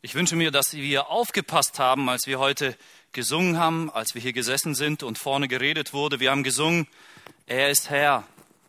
Ich wünsche mir, dass wir aufgepasst haben, als wir heute gesungen haben, als wir hier gesessen sind und vorne geredet wurde. Wir haben gesungen, er ist Herr.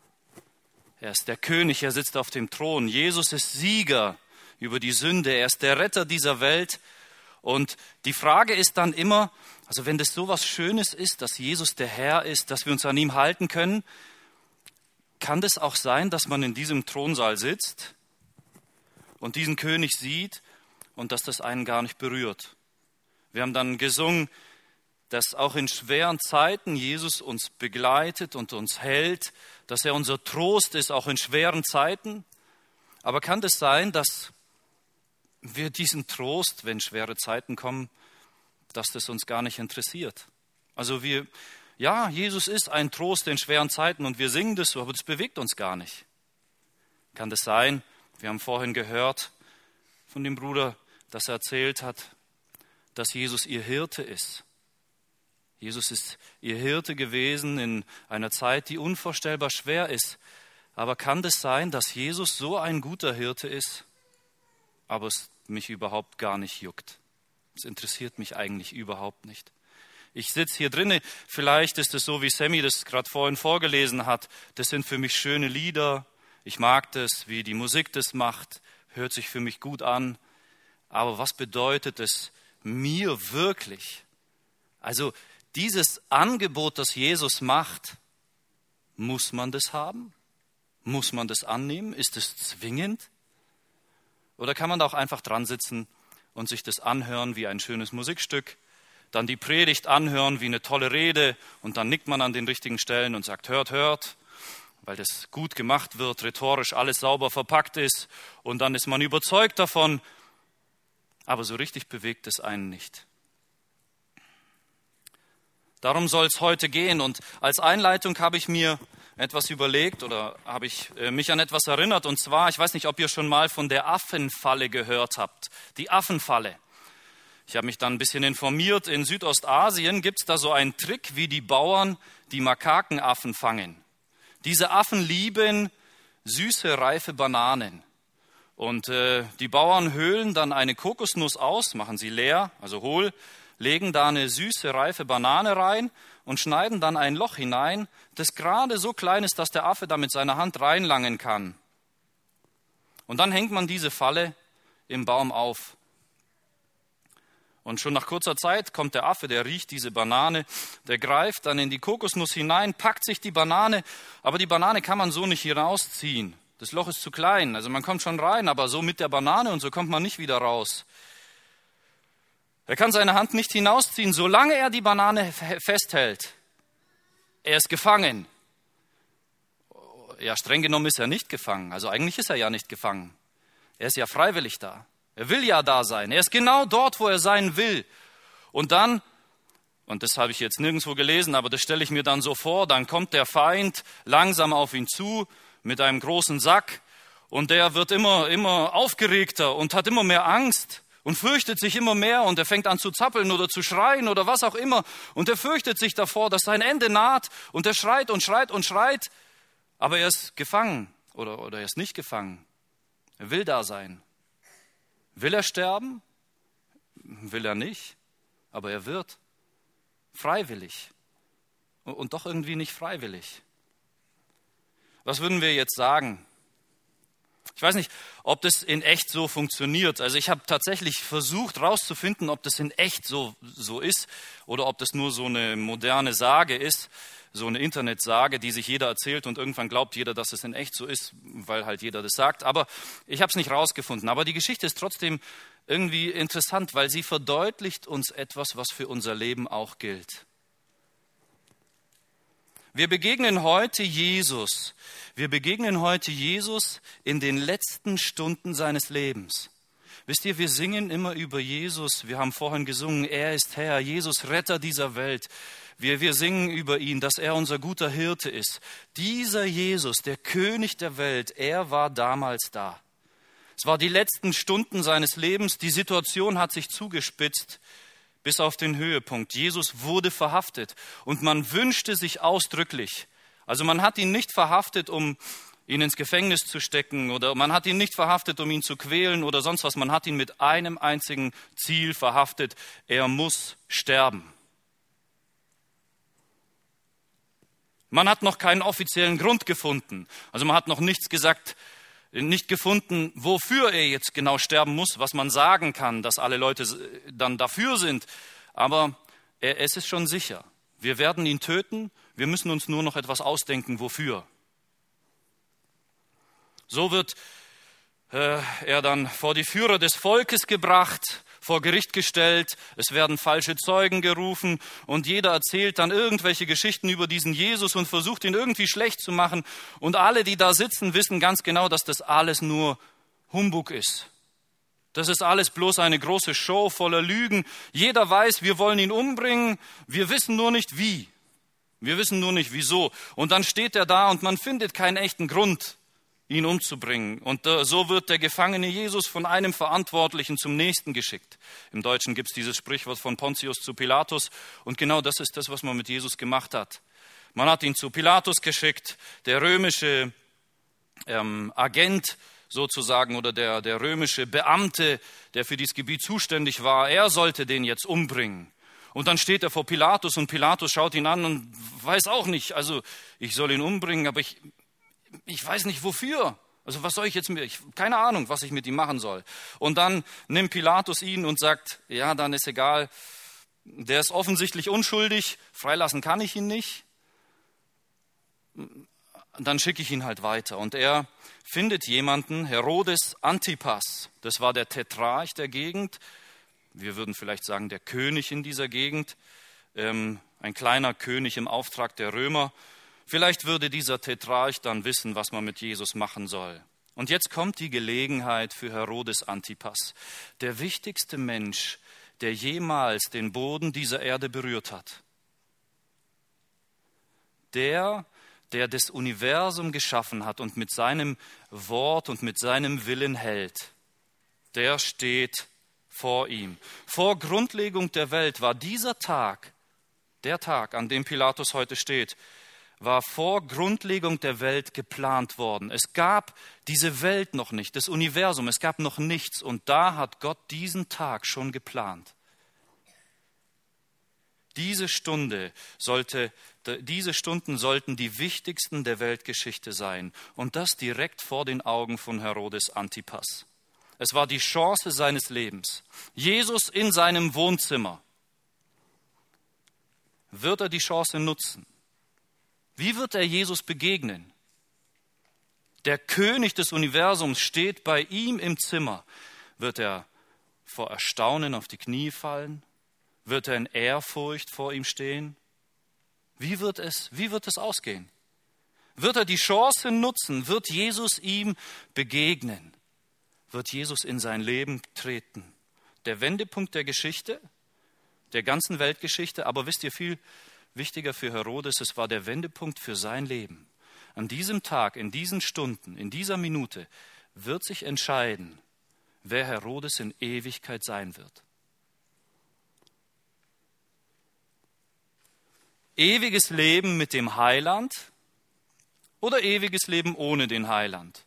Er ist der König, er sitzt auf dem Thron. Jesus ist Sieger über die Sünde. Er ist der Retter dieser Welt. Und die Frage ist dann immer, also wenn das so was Schönes ist, dass Jesus der Herr ist, dass wir uns an ihm halten können, kann das auch sein, dass man in diesem Thronsaal sitzt und diesen König sieht und dass das einen gar nicht berührt. Wir haben dann gesungen, dass auch in schweren Zeiten Jesus uns begleitet und uns hält, dass er unser Trost ist, auch in schweren Zeiten. Aber kann das sein, dass wir diesen Trost, wenn schwere Zeiten kommen, dass das uns gar nicht interessiert? Also Jesus ist ein Trost in schweren Zeiten und wir singen das so, aber das bewegt uns gar nicht. Kann das sein? Wir haben vorhin gehört von dem Bruder, dass er erzählt hat, dass Jesus ihr Hirte ist. Jesus ist ihr Hirte gewesen in einer Zeit, die unvorstellbar schwer ist. Aber kann das sein, dass Jesus so ein guter Hirte ist, aber es mich überhaupt gar nicht juckt? Es interessiert mich eigentlich überhaupt nicht. Ich sitze hier drinnen, vielleicht ist es so, wie Sammy das gerade vorhin vorgelesen hat. Das sind für mich schöne Lieder. Ich mag das, wie die Musik das macht. Hört sich für mich gut an. Aber was bedeutet es mir wirklich? Also dieses Angebot, das Jesus macht, muss man das haben? Muss man das annehmen? Ist es zwingend? Oder kann man da auch einfach dran sitzen und sich das anhören wie ein schönes Musikstück, dann die Predigt anhören wie eine tolle Rede und dann nickt man an den richtigen Stellen und sagt, hört, hört, weil das gut gemacht wird, rhetorisch alles sauber verpackt ist und dann ist man überzeugt davon, aber so richtig bewegt es einen nicht. Darum soll es heute gehen und als Einleitung habe ich mir etwas überlegt oder habe ich mich an etwas erinnert und zwar, ich weiß nicht, ob ihr schon mal von der Affenfalle gehört habt, die Affenfalle. Ich habe mich dann ein bisschen informiert, in Südostasien gibt es da so einen Trick, wie die Bauern die Makakenaffen fangen. Diese Affen lieben süße, reife Bananen. Und die Bauern höhlen dann eine Kokosnuss aus, machen sie leer, also hohl, legen da eine süße, reife Banane rein und schneiden dann ein Loch hinein, das gerade so klein ist, dass der Affe da mit seiner Hand reinlangen kann. Und dann hängt man diese Falle im Baum auf. Und schon nach kurzer Zeit kommt der Affe, der riecht diese Banane, der greift dann in die Kokosnuss hinein, packt sich die Banane, aber die Banane kann man so nicht hier rausziehen. Das Loch ist zu klein, also man kommt schon rein, aber so mit der Banane und so kommt man nicht wieder raus. Er kann seine Hand nicht hinausziehen, solange er die Banane festhält. Er ist gefangen. Ja, streng genommen ist er nicht gefangen, also eigentlich ist er ja nicht gefangen. Er ist ja freiwillig da. Er will ja da sein. Er ist genau dort, wo er sein will. Und dann, und das habe ich jetzt nirgendwo gelesen, aber das stelle ich mir dann so vor, dann kommt der Feind langsam auf ihn zu mit einem großen Sack und der wird immer aufgeregter und hat immer mehr Angst und fürchtet sich immer mehr und er fängt an zu zappeln oder zu schreien oder was auch immer und er fürchtet sich davor, dass sein Ende naht und er schreit und schreit und schreit, aber er ist gefangen oder er ist nicht gefangen. Er will da sein. Will er sterben? Will er nicht, aber er wird freiwillig und doch irgendwie nicht freiwillig. Was würden wir jetzt sagen? Ich weiß nicht, ob das in echt so funktioniert. Also ich habe tatsächlich versucht herauszufinden, ob das in echt so ist oder ob das nur so eine moderne Sage ist, so eine Internetsage, die sich jeder erzählt und irgendwann glaubt jeder, dass es in echt so ist, weil halt jeder das sagt. Aber ich habe es nicht rausgefunden. Aber die Geschichte ist trotzdem irgendwie interessant, weil sie verdeutlicht uns etwas, was für unser Leben auch gilt. Wir begegnen heute Jesus. Wir begegnen heute Jesus in den letzten Stunden seines Lebens. Wisst ihr, wir singen immer über Jesus. Wir haben vorhin gesungen, er ist Herr, Jesus, Retter dieser Welt. Wir singen über ihn, dass er unser guter Hirte ist. Dieser Jesus, der König der Welt, er war damals da. Es war die letzten Stunden seines Lebens. Die Situation hat sich zugespitzt bis auf den Höhepunkt. Jesus wurde verhaftet und man wünschte sich ausdrücklich, also man hat ihn nicht verhaftet, um ihn ins Gefängnis zu stecken, oder man hat ihn nicht verhaftet, um ihn zu quälen oder sonst was. Man hat ihn mit einem einzigen Ziel verhaftet. Er muss sterben. Man hat noch keinen offiziellen Grund gefunden. Also man hat noch nicht gefunden, wofür er jetzt genau sterben muss, was man sagen kann, dass alle Leute dann dafür sind. Aber es ist schon sicher. Wir werden ihn töten. Wir müssen uns nur noch etwas ausdenken, wofür. So wird er dann vor die Führer des Volkes gebracht, vor Gericht gestellt. Es werden falsche Zeugen gerufen und jeder erzählt dann irgendwelche Geschichten über diesen Jesus und versucht ihn irgendwie schlecht zu machen. Und alle, die da sitzen, wissen ganz genau, dass das alles nur Humbug ist. Das ist alles bloß eine große Show voller Lügen. Jeder weiß, wir wollen ihn umbringen. Wir wissen nur nicht wie. Wir wissen nur nicht wieso. Und dann steht er da und man findet keinen echten Grund, ihn umzubringen. Und so wird der gefangene Jesus von einem Verantwortlichen zum nächsten geschickt. Im Deutschen gibt es dieses Sprichwort von Pontius zu Pilatus. Und genau das ist das, was man mit Jesus gemacht hat. Man hat ihn zu Pilatus geschickt, der römische Agent sozusagen oder der römische Beamte, der für dieses Gebiet zuständig war. Er sollte den jetzt umbringen. Und dann steht er vor Pilatus und Pilatus schaut ihn an und weiß auch nicht, also ich soll ihn umbringen, aber ich weiß nicht wofür. Also was soll ich jetzt keine Ahnung, was ich mit ihm machen soll. Und dann nimmt Pilatus ihn und sagt, ja, dann ist egal, der ist offensichtlich unschuldig, freilassen kann ich ihn nicht. Dann schicke ich ihn halt weiter. Und er findet jemanden, Herodes Antipas, das war der Tetrarch der Gegend, wir würden vielleicht sagen der König in dieser Gegend, ein kleiner König im Auftrag der Römer. Vielleicht würde dieser Tetrarch dann wissen, was man mit Jesus machen soll. Und jetzt kommt die Gelegenheit für Herodes Antipas, der wichtigste Mensch, der jemals den Boden dieser Erde berührt hat. Der das Universum geschaffen hat und mit seinem Wort und mit seinem Willen hält, der steht vor ihm. Vor Grundlegung der Welt war dieser Tag, der Tag, an dem Pilatus heute steht, war vor Grundlegung der Welt geplant worden. Es gab diese Welt noch nicht, das Universum, es gab noch nichts. Und da hat Gott diesen Tag schon geplant. Diese Stunden sollten die wichtigsten der Weltgeschichte sein. Und das direkt vor den Augen von Herodes Antipas. Es war die Chance seines Lebens. Jesus in seinem Wohnzimmer. Wird er die Chance nutzen? Wie wird er Jesus begegnen? Der König des Universums steht bei ihm im Zimmer. Wird er vor Erstaunen auf die Knie fallen? Wird er in Ehrfurcht vor ihm stehen? Wie wird es ausgehen? Wird er die Chance nutzen? Wird Jesus ihm begegnen? Wird Jesus in sein Leben treten? Der Wendepunkt der Geschichte, der ganzen Weltgeschichte, aber wisst ihr, viel wichtiger für Herodes, es war der Wendepunkt für sein Leben. An diesem Tag, in diesen Stunden, in dieser Minute wird sich entscheiden, wer Herodes in Ewigkeit sein wird. Ewiges Leben mit dem Heiland oder ewiges Leben ohne den Heiland?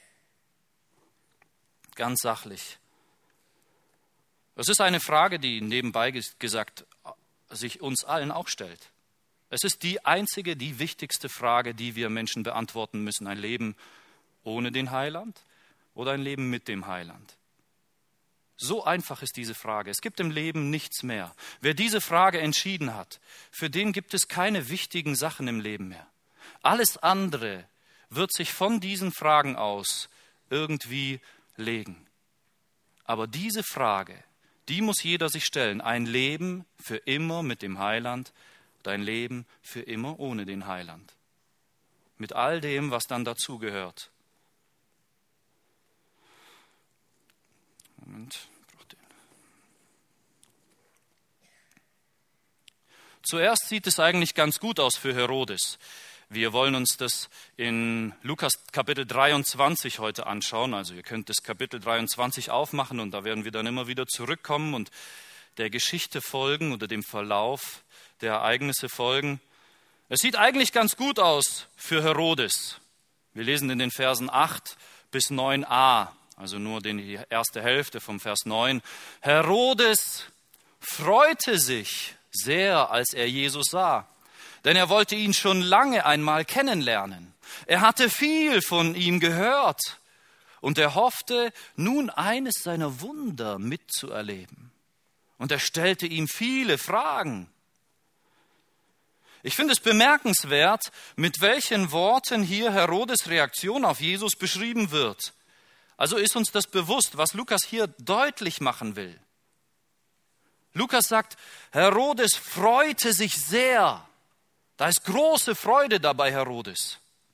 Ganz sachlich. Das ist eine Frage, die nebenbei gesagt sich uns allen auch stellt. Es ist die einzige, die wichtigste Frage, die wir Menschen beantworten müssen. Ein Leben ohne den Heiland oder ein Leben mit dem Heiland? So einfach ist diese Frage. Es gibt im Leben nichts mehr. Wer diese Frage entschieden hat, für den gibt es keine wichtigen Sachen im Leben mehr. Alles andere wird sich von diesen Fragen aus irgendwie legen. Aber diese Frage, die muss jeder sich stellen. Ein Leben für immer mit dem Heiland oder ein Leben für immer ohne den Heiland. Mit all dem, was dann dazugehört. Moment. Zuerst sieht es eigentlich ganz gut aus für Herodes. Wir wollen uns das in Lukas Kapitel 23 heute anschauen. Also ihr könnt das Kapitel 23 aufmachen und da werden wir dann immer wieder zurückkommen und der Geschichte folgen oder dem Verlauf der Ereignisse folgen. Es sieht eigentlich ganz gut aus für Herodes. Wir lesen in den Versen 8 bis 9a, also nur die erste Hälfte vom Vers 9. Herodes freute sich sehr, als er Jesus sah, denn er wollte ihn schon lange einmal kennenlernen. Er hatte viel von ihm gehört und er hoffte, nun eines seiner Wunder mitzuerleben. Und er stellte ihm viele Fragen. Ich finde es bemerkenswert, mit welchen Worten hier Herodes' Reaktion auf Jesus beschrieben wird. Also ist uns das bewusst, was Lukas hier deutlich machen will. Lukas sagt, Herodes freute sich sehr. Da ist große Freude dabei, Herodes.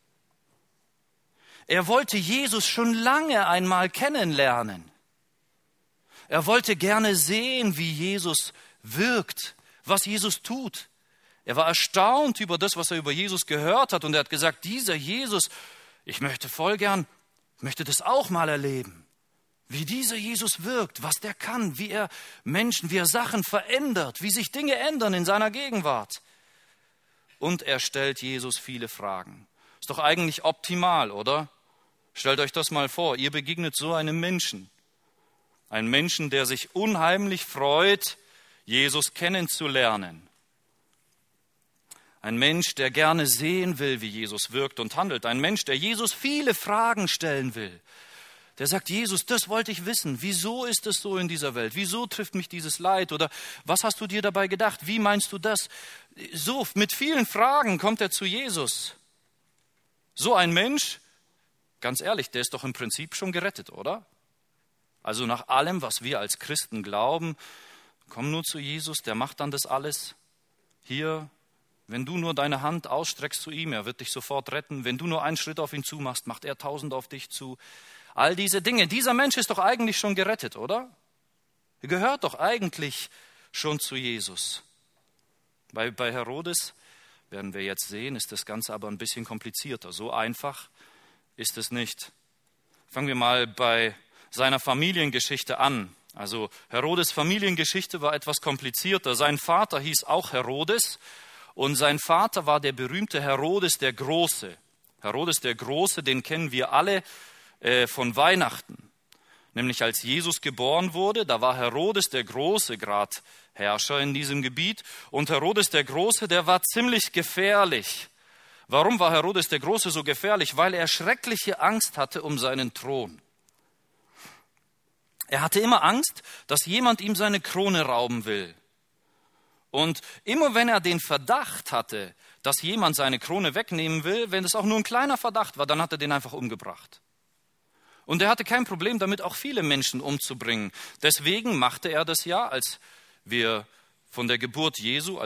Er wollte Jesus schon lange einmal kennenlernen. Er wollte gerne sehen, wie Jesus wirkt, was Jesus tut. Er war erstaunt über das, was er über Jesus gehört hat. Und er hat gesagt, dieser Jesus, ich möchte das auch mal erleben. Wie dieser Jesus wirkt, was der kann, wie er Menschen, wie er Sachen verändert, wie sich Dinge ändern in seiner Gegenwart. Und er stellt Jesus viele Fragen. Ist doch eigentlich optimal, oder? Stellt euch das mal vor, ihr begegnet so einem Menschen. Ein Menschen, der sich unheimlich freut, Jesus kennenzulernen. Ein Mensch, der gerne sehen will, wie Jesus wirkt und handelt. Ein Mensch, der Jesus viele Fragen stellen will. Der sagt, Jesus, das wollte ich wissen. Wieso ist es so in dieser Welt? Wieso trifft mich dieses Leid? Oder was hast du dir dabei gedacht? Wie meinst du das? So, mit vielen Fragen kommt er zu Jesus. So ein Mensch, ganz ehrlich, der ist doch im Prinzip schon gerettet, oder? Also nach allem, was wir als Christen glauben, komm nur zu Jesus, der macht dann das alles. Hier, wenn du nur deine Hand ausstreckst zu ihm, er wird dich sofort retten. Wenn du nur einen Schritt auf ihn zumachst, macht er 1000 auf dich zu. All diese Dinge. Dieser Mensch ist doch eigentlich schon gerettet, oder? Er gehört doch eigentlich schon zu Jesus. Bei Herodes, werden wir jetzt sehen, ist das Ganze aber ein bisschen komplizierter. So einfach ist es nicht. Fangen wir mal bei seiner Familiengeschichte an. Also Herodes' Familiengeschichte war etwas komplizierter. Sein Vater hieß auch Herodes und sein Vater war der berühmte Herodes der Große. Herodes der Große, den kennen wir alle von Weihnachten. Nämlich als Jesus geboren wurde, da war Herodes der Große gerade Herrscher in diesem Gebiet. Und Herodes der Große, der war ziemlich gefährlich. Warum war Herodes der Große so gefährlich? Weil er schreckliche Angst hatte um seinen Thron. Er hatte immer Angst, dass jemand ihm seine Krone rauben will. Und immer wenn er den Verdacht hatte, dass jemand seine Krone wegnehmen will, wenn es auch nur ein kleiner Verdacht war, dann hat er den einfach umgebracht. Und er hatte kein Problem damit, auch viele Menschen umzubringen. Deswegen machte er das ja, als er von der Geburt Jesu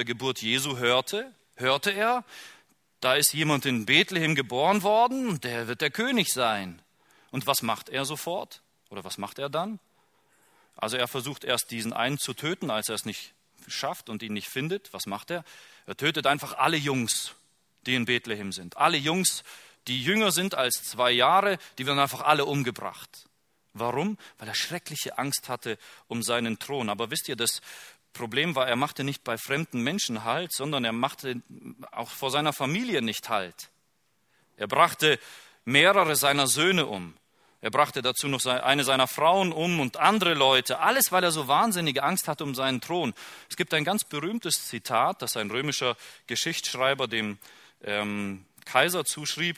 hörte er, da ist jemand in Bethlehem geboren worden und der wird der König sein. Und was macht er sofort? Oder was macht er dann? Also er versucht erst diesen einen zu töten, als er es nicht schafft und ihn nicht findet. Was macht er? Er tötet einfach alle Jungs, die in Bethlehem sind. Alle Jungs, die jünger sind als 2 Jahre, die werden einfach alle umgebracht. Warum? Weil er schreckliche Angst hatte um seinen Thron. Aber wisst ihr, das Problem war, er machte nicht bei fremden Menschen Halt, sondern er machte auch vor seiner Familie nicht Halt. Er brachte mehrere seiner Söhne um. Er brachte dazu noch eine seiner Frauen um und andere Leute. Alles, weil er so wahnsinnige Angst hatte um seinen Thron. Es gibt ein ganz berühmtes Zitat, das ein römischer Geschichtsschreiber dem Kaiser zuschrieb.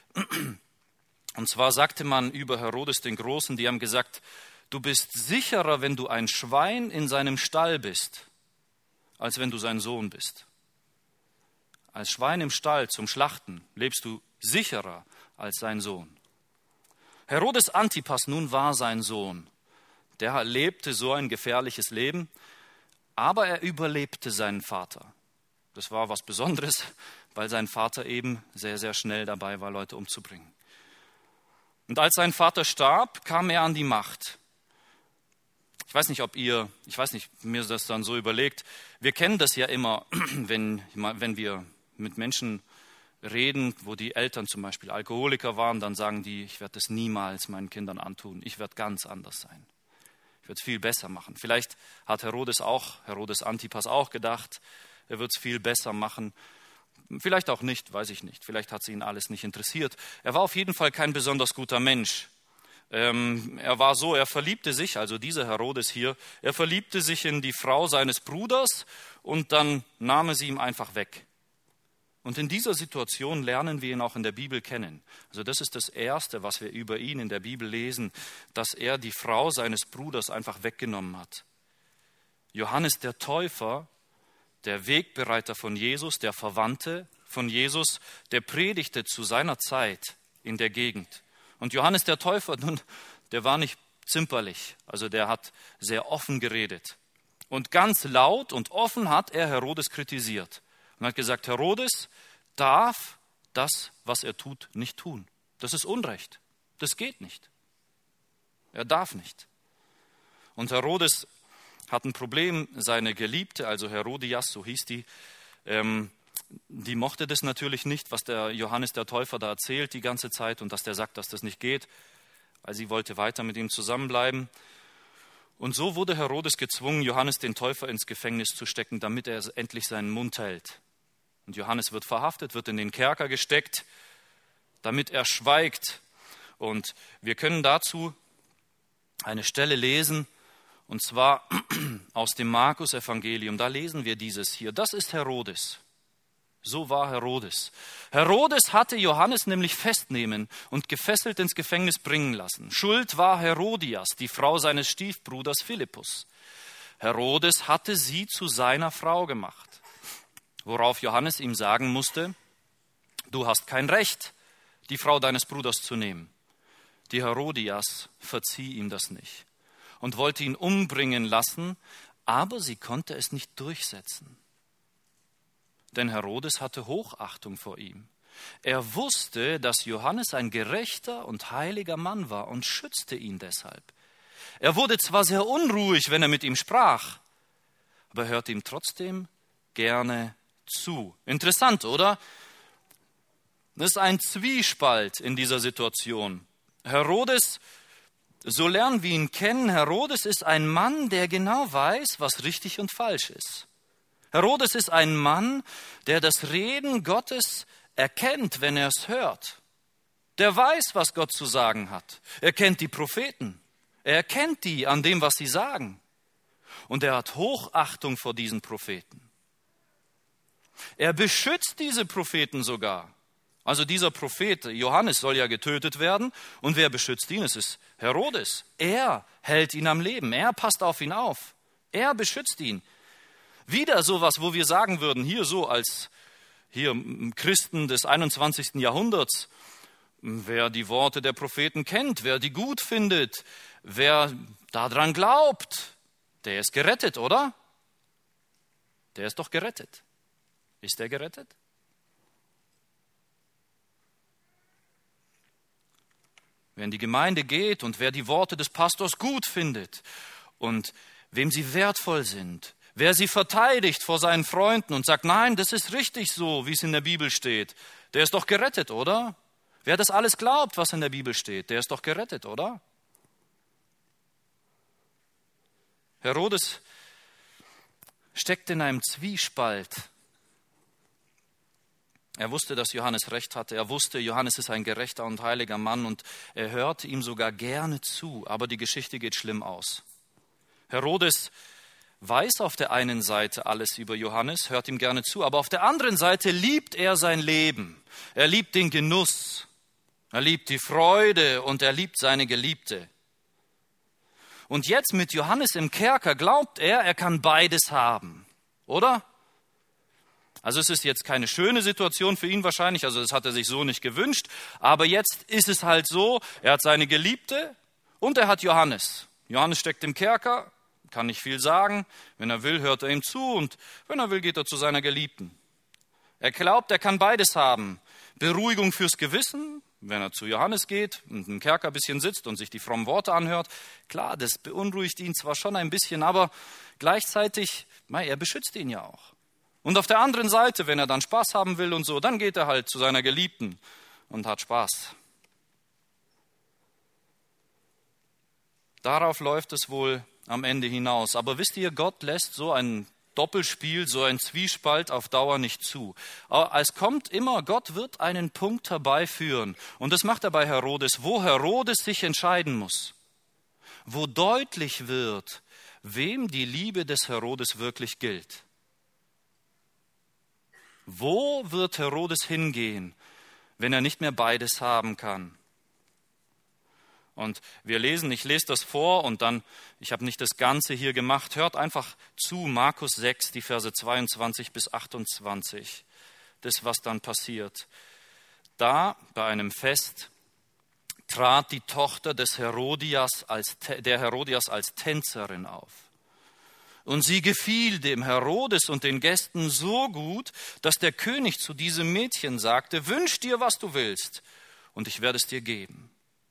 Und zwar sagte man über Herodes den Großen, die haben gesagt, du bist sicherer, wenn du ein Schwein in seinem Stall bist, als wenn du sein Sohn bist. Als Schwein im Stall zum Schlachten lebst du sicherer als sein Sohn. Herodes Antipas nun war sein Sohn. Der lebte so ein gefährliches Leben, aber er überlebte seinen Vater. Das war was Besonderes, weil sein Vater eben sehr, sehr schnell dabei war, Leute umzubringen. Und als sein Vater starb, kam er an die Macht. Ich weiß nicht, mir das dann so überlegt. Wir kennen das ja immer, wenn wir mit Menschen reden, wo die Eltern zum Beispiel Alkoholiker waren, dann sagen die, ich werde das niemals meinen Kindern antun. Ich werde ganz anders sein. Ich werde es viel besser machen. Vielleicht hat Herodes Antipas auch gedacht, er wird es viel besser machen. Vielleicht auch nicht, weiß ich nicht. Vielleicht hat sie ihn alles nicht interessiert. Er war auf jeden Fall kein besonders guter Mensch. Er verliebte sich, also dieser Herodes hier, er verliebte sich in die Frau seines Bruders und dann nahm er sie ihm einfach weg. Und in dieser Situation lernen wir ihn auch in der Bibel kennen. Also das ist das Erste, was wir über ihn in der Bibel lesen, dass er die Frau seines Bruders einfach weggenommen hat. Johannes der Täufer, der Wegbereiter von Jesus, der Verwandte von Jesus, der predigte zu seiner Zeit in der Gegend. Und Johannes der Täufer, nun, der war nicht zimperlich, also der hat sehr offen geredet. Und ganz laut und offen hat er Herodes kritisiert und hat gesagt, Herodes darf das, was er tut, nicht tun. Das ist Unrecht. Das geht nicht. Er darf nicht. Und Herodes hat ein Problem, seine Geliebte, also Herodias, so hieß die mochte das natürlich nicht, was der Johannes der Täufer da erzählt die ganze Zeit und dass der sagt, dass das nicht geht. Also sie wollte weiter mit ihm zusammenbleiben. Und so wurde Herodes gezwungen, Johannes den Täufer ins Gefängnis zu stecken, damit er endlich seinen Mund hält. Und Johannes wird verhaftet, wird in den Kerker gesteckt, damit er schweigt. Und wir können dazu eine Stelle lesen, und zwar aus dem Markus-Evangelium. Da lesen wir dieses hier. Das ist Herodes. So war Herodes. Herodes hatte Johannes nämlich festnehmen und gefesselt ins Gefängnis bringen lassen. Schuld war Herodias, die Frau seines Stiefbruders Philippus. Herodes hatte sie zu seiner Frau gemacht, worauf Johannes ihm sagen musste, du hast kein Recht, die Frau deines Bruders zu nehmen. Die Herodias verzieh ihm das nicht und wollte ihn umbringen lassen, aber sie konnte es nicht durchsetzen. Denn Herodes hatte Hochachtung vor ihm. Er wusste, dass Johannes ein gerechter und heiliger Mann war und schützte ihn deshalb. Er wurde zwar sehr unruhig, wenn er mit ihm sprach, aber hörte ihm trotzdem gerne zu. Interessant, oder? Das ist ein Zwiespalt in dieser Situation. Herodes, so lernen wir ihn kennen, Herodes ist ein Mann, der genau weiß, was richtig und falsch ist. Herodes ist ein Mann, der das Reden Gottes erkennt, wenn er es hört. Der weiß, was Gott zu sagen hat. Er kennt die Propheten. Er erkennt die an dem, was sie sagen. Und er hat Hochachtung vor diesen Propheten. Er beschützt diese Propheten sogar. Also dieser Prophet Johannes soll ja getötet werden. Und wer beschützt ihn? Es ist Herodes. Er hält ihn am Leben. Er passt auf ihn auf. Er beschützt ihn. Wieder sowas, wo wir sagen würden, hier so als Christen des 21. Jahrhunderts, wer die Worte der Propheten kennt, wer die gut findet, wer daran glaubt, der ist gerettet, oder? Der ist doch gerettet. Ist er gerettet? Wer in die Gemeinde geht und wer die Worte des Pastors gut findet und wem sie wertvoll sind, wer sie verteidigt vor seinen Freunden und sagt, nein, das ist richtig so, wie es in der Bibel steht, der ist doch gerettet, oder? Wer das alles glaubt, was in der Bibel steht, der ist doch gerettet, oder? Herodes steckt in einem Zwiespalt. Er wusste, dass Johannes recht hatte. Er wusste, Johannes ist ein gerechter und heiliger Mann und er hörte ihm sogar gerne zu. Aber die Geschichte geht schlimm aus. Herodes weiß auf der einen Seite alles über Johannes, hört ihm gerne zu, aber auf der anderen Seite liebt er sein Leben. Er liebt den Genuss, er liebt die Freude und er liebt seine Geliebte. Und jetzt mit Johannes im Kerker glaubt er kann beides haben, oder? Also es ist jetzt keine schöne Situation für ihn wahrscheinlich, also das hat er sich so nicht gewünscht, aber jetzt ist es halt so, er hat seine Geliebte und er hat Johannes. Johannes steckt im Kerker, kann nicht viel sagen. Wenn er will, hört er ihm zu und wenn er will, geht er zu seiner Geliebten. Er glaubt, er kann beides haben. Beruhigung fürs Gewissen, wenn er zu Johannes geht und im Kerker ein bisschen sitzt und sich die frommen Worte anhört. Klar, das beunruhigt ihn zwar schon ein bisschen, aber gleichzeitig, er beschützt ihn ja auch. Und auf der anderen Seite, wenn er dann Spaß haben will und so, dann geht er halt zu seiner Geliebten und hat Spaß. Darauf läuft es wohl am Ende hinaus. Aber wisst ihr, Gott lässt so ein Doppelspiel, so ein Zwiespalt auf Dauer nicht zu. Es kommt immer, Gott wird einen Punkt herbeiführen. Und das macht er bei Herodes, wo Herodes sich entscheiden muss. Wo deutlich wird, wem die Liebe des Herodes wirklich gilt. Wo wird Herodes hingehen, wenn er nicht mehr beides haben kann? Und ich lese das vor und dann, ich habe nicht das Ganze hier gemacht, hört einfach zu, Markus 6, die Verse 22 bis 28, das, was dann passiert. Da, bei einem Fest, trat die Tochter der Herodias als Tänzerin auf. Und sie gefiel dem Herodes und den Gästen so gut, dass der König zu diesem Mädchen sagte, wünsch dir, was du willst, und ich werde es dir geben.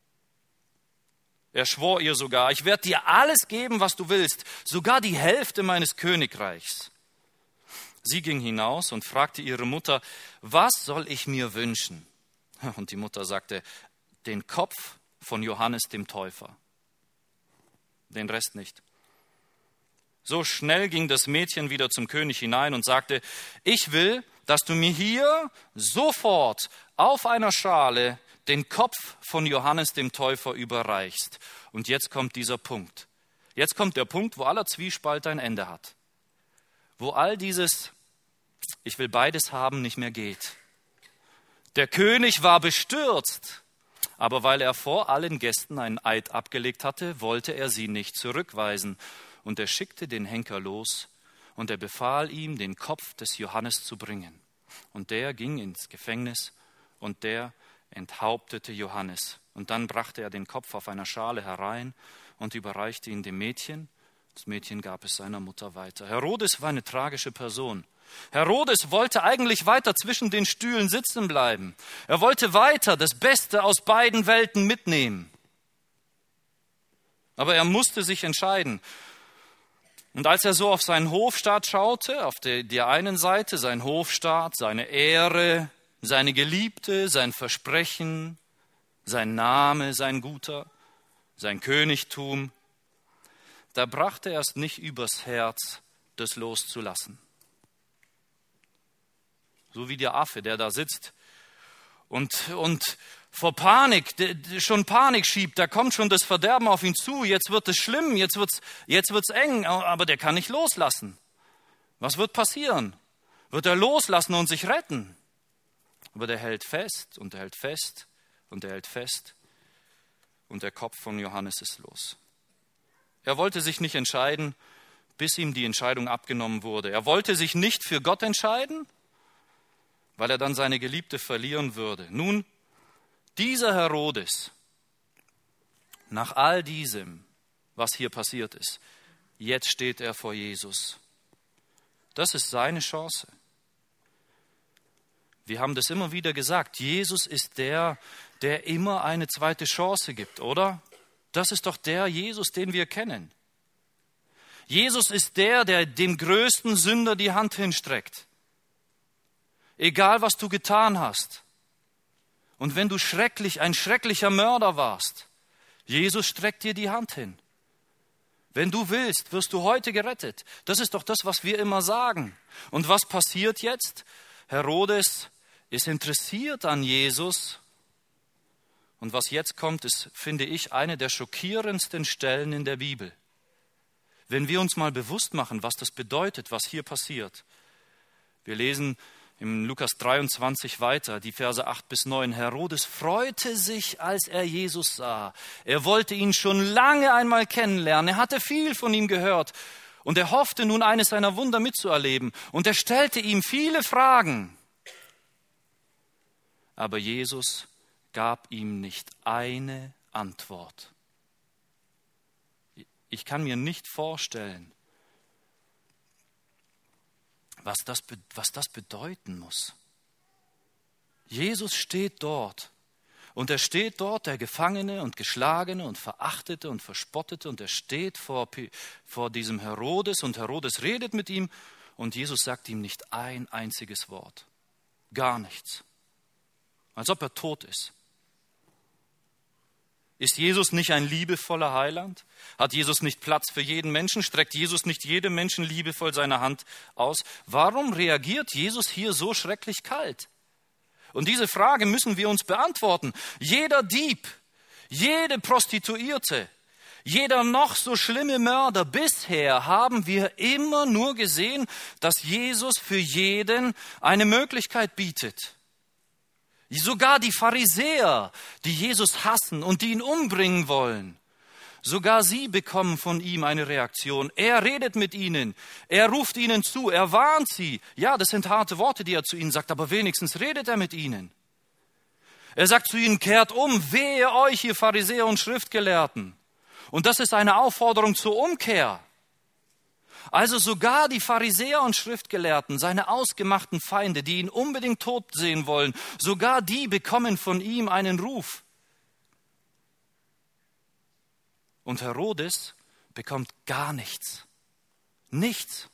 Er schwor ihr sogar, ich werde dir alles geben, was du willst, sogar die Hälfte meines Königreichs. Sie ging hinaus und fragte ihre Mutter, was soll ich mir wünschen? Und die Mutter sagte, den Kopf von Johannes dem Täufer. Den Rest nicht. So schnell ging das Mädchen wieder zum König hinein und sagte, ich will, dass du mir hier sofort auf einer Schale den Kopf von Johannes dem Täufer überreichst. Und jetzt kommt dieser Punkt. Jetzt kommt der Punkt, wo aller Zwiespalt ein Ende hat. Wo all dieses, ich will beides haben, nicht mehr geht. Der König war bestürzt, aber weil er vor allen Gästen einen Eid abgelegt hatte, wollte er sie nicht zurückweisen. Und er schickte den Henker los und er befahl ihm, den Kopf des Johannes zu bringen. Und der ging ins Gefängnis und der enthauptete Johannes. Und dann brachte er den Kopf auf einer Schale herein und überreichte ihn dem Mädchen. Das Mädchen gab es seiner Mutter weiter. Herodes war eine tragische Person. Herodes wollte eigentlich weiter zwischen den Stühlen sitzen bleiben. Er wollte weiter das Beste aus beiden Welten mitnehmen. Aber er musste sich entscheiden. Und als er so auf seinen Hofstaat schaute, auf der einen Seite sein Hofstaat, seine Ehre, seine Geliebte, sein Versprechen, sein Name, sein Guter, sein Königtum, da brachte er es nicht übers Herz, das loszulassen. So wie der Affe, der da sitzt und vor Panik, schon Panik schiebt, da kommt schon das Verderben auf ihn zu, jetzt wird es schlimm, jetzt wird's eng, aber der kann nicht loslassen. Was wird passieren? Wird er loslassen und sich retten? Aber der hält fest und er hält fest und er hält fest und der Kopf von Johannes ist los. Er wollte sich nicht entscheiden, bis ihm die Entscheidung abgenommen wurde. Er wollte sich nicht für Gott entscheiden, weil er dann seine Geliebte verlieren würde. Nun, dieser Herodes, nach all diesem, was hier passiert ist, jetzt steht er vor Jesus. Das ist seine Chance. Wir haben das immer wieder gesagt, Jesus ist der immer eine zweite Chance gibt, oder? Das ist doch der Jesus, den wir kennen. Jesus ist der dem größten Sünder die Hand hinstreckt. Egal, was du getan hast. Und wenn du ein schrecklicher Mörder warst, Jesus streckt dir die Hand hin. Wenn du willst, wirst du heute gerettet. Das ist doch das, was wir immer sagen. Und was passiert jetzt? Herodes ist interessiert an Jesus. Und was jetzt kommt, ist, finde ich, eine der schockierendsten Stellen in der Bibel. Wenn wir uns mal bewusst machen, was das bedeutet, was hier passiert. Wir lesen im Lukas 23 weiter, die Verse 8 bis 9. Herodes freute sich, als er Jesus sah. Er wollte ihn schon lange einmal kennenlernen. Er hatte viel von ihm gehört. Und er hoffte nun, eines seiner Wunder mitzuerleben. Und er stellte ihm viele Fragen. Aber Jesus gab ihm nicht eine Antwort. Ich kann mir nicht vorstellen, was das bedeuten muss. Jesus steht dort und er steht dort, der Gefangene und Geschlagene und Verachtete und Verspottete, und er steht vor diesem Herodes und Herodes redet mit ihm und Jesus sagt ihm nicht ein einziges Wort, gar nichts, als ob er tot ist. Ist Jesus nicht ein liebevoller Heiland? Hat Jesus nicht Platz für jeden Menschen? Streckt Jesus nicht jedem Menschen liebevoll seine Hand aus? Warum reagiert Jesus hier so schrecklich kalt? Und diese Frage müssen wir uns beantworten. Jeder Dieb, jede Prostituierte, jeder noch so schlimme Mörder, bisher haben wir immer nur gesehen, dass Jesus für jeden eine Möglichkeit bietet. Sogar die Pharisäer, die Jesus hassen und die ihn umbringen wollen, sogar sie bekommen von ihm eine Reaktion. Er redet mit ihnen, er ruft ihnen zu, er warnt sie. Ja, das sind harte Worte, die er zu ihnen sagt, aber wenigstens redet er mit ihnen. Er sagt zu ihnen, kehrt um, wehe euch, ihr Pharisäer und Schriftgelehrten. Und das ist eine Aufforderung zur Umkehr. Also sogar die Pharisäer und Schriftgelehrten, seine ausgemachten Feinde, die ihn unbedingt tot sehen wollen, sogar die bekommen von ihm einen Ruf. Und Herodes bekommt gar nichts. Nichts.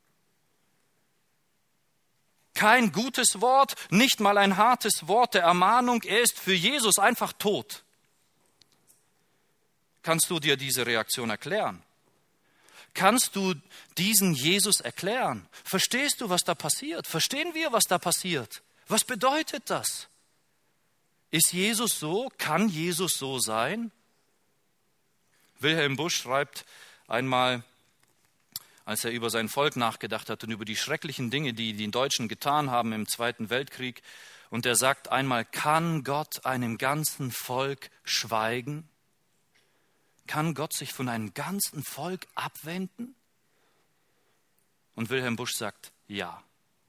Kein gutes Wort, nicht mal ein hartes Wort der Ermahnung. Er ist für Jesus einfach tot. Kannst du dir diese Reaktion erklären? Kannst du diesen Jesus erklären? Verstehst du, was da passiert? Verstehen wir, was da passiert? Was bedeutet das? Ist Jesus so? Kann Jesus so sein? Wilhelm Busch schreibt einmal, als er über sein Volk nachgedacht hat und über die schrecklichen Dinge, die die Deutschen getan haben im Zweiten Weltkrieg, und er sagt einmal, kann Gott einem ganzen Volk schweigen? Kann Gott sich von einem ganzen Volk abwenden? Und Wilhelm Busch sagt, ja.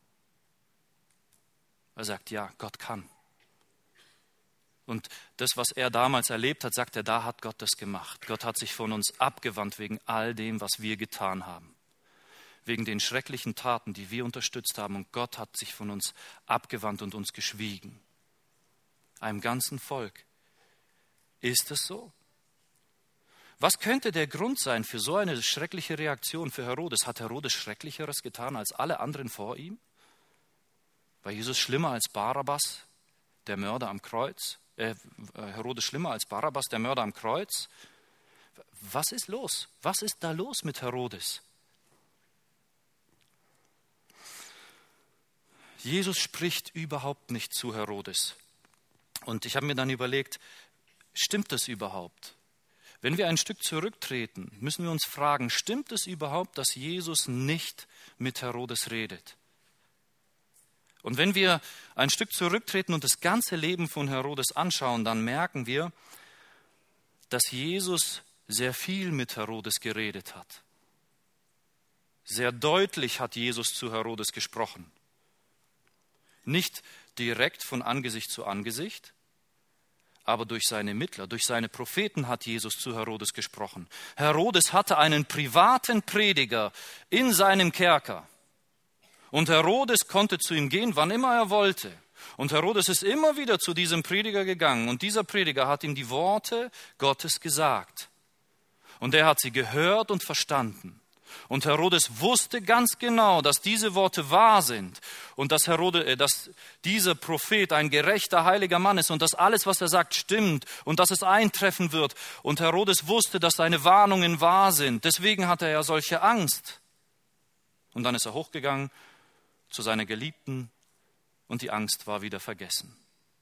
Er sagt, ja, Gott kann. Und das, was er damals erlebt hat, sagt er, da hat Gott das gemacht. Gott hat sich von uns abgewandt wegen all dem, was wir getan haben. Wegen den schrecklichen Taten, die wir unterstützt haben. Und Gott hat sich von uns abgewandt und uns geschwiegen. Einem ganzen Volk. Ist es so? Was könnte der Grund sein für so eine schreckliche Reaktion für Herodes? Hat Herodes Schrecklicheres getan als alle anderen vor ihm? War Jesus schlimmer als Barabbas, der Mörder am Kreuz? Herodes schlimmer als Barabbas, der Mörder am Kreuz? Was ist los? Was ist da los mit Herodes? Jesus spricht überhaupt nicht zu Herodes. Und ich habe mir dann überlegt, stimmt das überhaupt? Wenn wir ein Stück zurücktreten, müssen wir uns fragen, stimmt es überhaupt, dass Jesus nicht mit Herodes redet? Und wenn wir ein Stück zurücktreten und das ganze Leben von Herodes anschauen, dann merken wir, dass Jesus sehr viel mit Herodes geredet hat. Sehr deutlich hat Jesus zu Herodes gesprochen. Nicht direkt von Angesicht zu Angesicht, aber durch seine Mittler, durch seine Propheten hat Jesus zu Herodes gesprochen. Herodes hatte einen privaten Prediger in seinem Kerker. Und Herodes konnte zu ihm gehen, wann immer er wollte. Und Herodes ist immer wieder zu diesem Prediger gegangen. Und dieser Prediger hat ihm die Worte Gottes gesagt. Und er hat sie gehört und verstanden. Und Herodes wusste ganz genau, dass diese Worte wahr sind und dass dieser Prophet ein gerechter, heiliger Mann ist und dass alles, was er sagt, stimmt und dass es eintreffen wird. Und Herodes wusste, dass seine Warnungen wahr sind. Deswegen hatte er ja solche Angst. Und dann ist er hochgegangen zu seiner Geliebten und die Angst war wieder vergessen.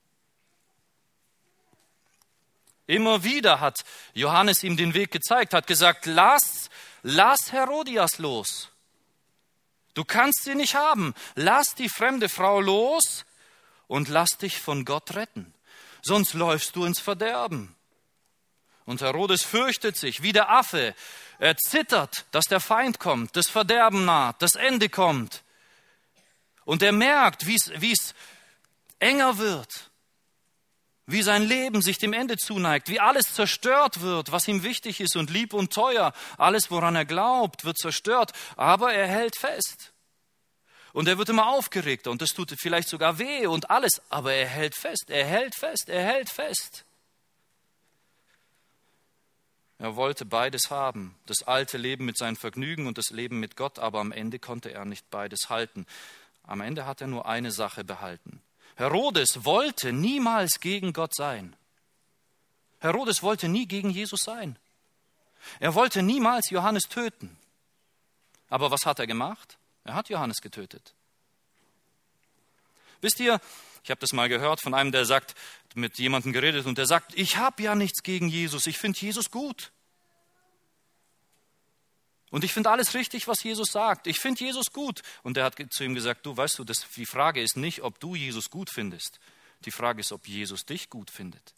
Immer wieder hat Johannes ihm den Weg gezeigt, hat gesagt, lass Herodias los. Du kannst sie nicht haben. Lass die fremde Frau los und lass dich von Gott retten. Sonst läufst du ins Verderben. Und Herodes fürchtet sich wie der Affe. Er zittert, dass der Feind kommt, das Verderben naht, das Ende kommt. Und er merkt, wie es enger wird. Wie sein Leben sich dem Ende zuneigt, wie alles zerstört wird, was ihm wichtig ist und lieb und teuer. Alles, woran er glaubt, wird zerstört, aber er hält fest. Und er wird immer aufgeregter und das tut vielleicht sogar weh und alles, aber er hält fest, er hält fest, er hält fest. Er wollte beides haben, das alte Leben mit seinen Vergnügen und das Leben mit Gott, aber am Ende konnte er nicht beides halten. Am Ende hat er nur eine Sache behalten. Herodes wollte niemals gegen Gott sein. Herodes wollte nie gegen Jesus sein. Er wollte niemals Johannes töten. Aber was hat er gemacht? Er hat Johannes getötet. Wisst ihr, ich habe das mal gehört von einem, der sagt, mit jemandem geredet und der sagt, ich habe ja nichts gegen Jesus, ich finde Jesus gut. Und ich finde alles richtig, was Jesus sagt. Ich finde Jesus gut. Und er hat zu ihm gesagt, du, weißt du, die Frage ist nicht, ob du Jesus gut findest. Die Frage ist, ob Jesus dich gut findet.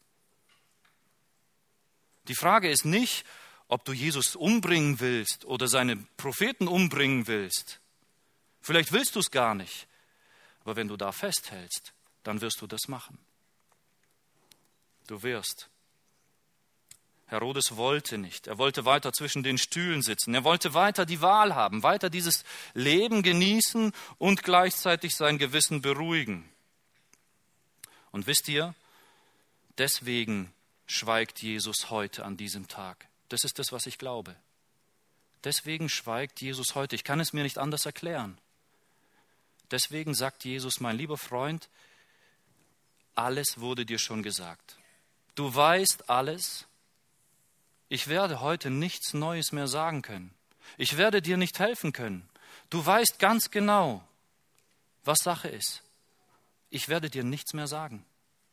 Die Frage ist nicht, ob du Jesus umbringen willst oder seine Propheten umbringen willst. Vielleicht willst du es gar nicht. Aber wenn du da festhältst, dann wirst du das machen. Du wirst. Herodes wollte nicht. Er wollte weiter zwischen den Stühlen sitzen. Er wollte weiter die Wahl haben, weiter dieses Leben genießen und gleichzeitig sein Gewissen beruhigen. Und wisst ihr, deswegen schweigt Jesus heute an diesem Tag. Das ist das, was ich glaube. Deswegen schweigt Jesus heute. Ich kann es mir nicht anders erklären. Deswegen sagt Jesus, mein lieber Freund, alles wurde dir schon gesagt. Du weißt alles. Ich werde heute nichts Neues mehr sagen können. Ich werde dir nicht helfen können. Du weißt ganz genau, was Sache ist. Ich werde dir nichts mehr sagen.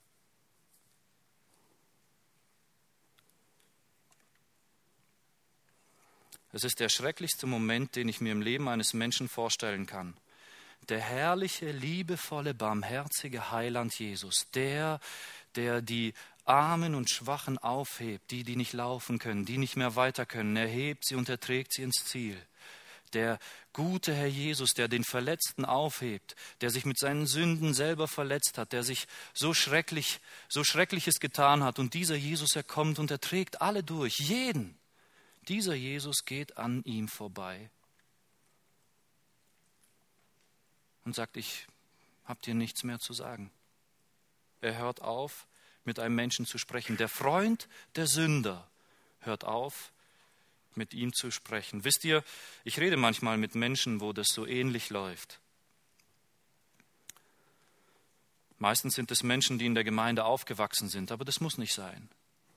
Es ist der schrecklichste Moment, den ich mir im Leben eines Menschen vorstellen kann. Der herrliche, liebevolle, barmherzige Heiland Jesus, der die Armen und Schwachen aufhebt, die nicht laufen können, die nicht mehr weiter können. Er hebt sie und er trägt sie ins Ziel. Der gute Herr Jesus, der den Verletzten aufhebt, der sich mit seinen Sünden selber verletzt hat, der sich so Schreckliches getan hat. Und dieser Jesus, er kommt und er trägt alle durch, jeden. Dieser Jesus geht an ihm vorbei und sagt, ich habe dir nichts mehr zu sagen. Er hört auf, mit einem Menschen zu sprechen. Der Freund der Sünder hört auf, mit ihm zu sprechen. Wisst ihr, ich rede manchmal mit Menschen, wo das so ähnlich läuft. Meistens sind es Menschen, die in der Gemeinde aufgewachsen sind, aber das muss nicht sein.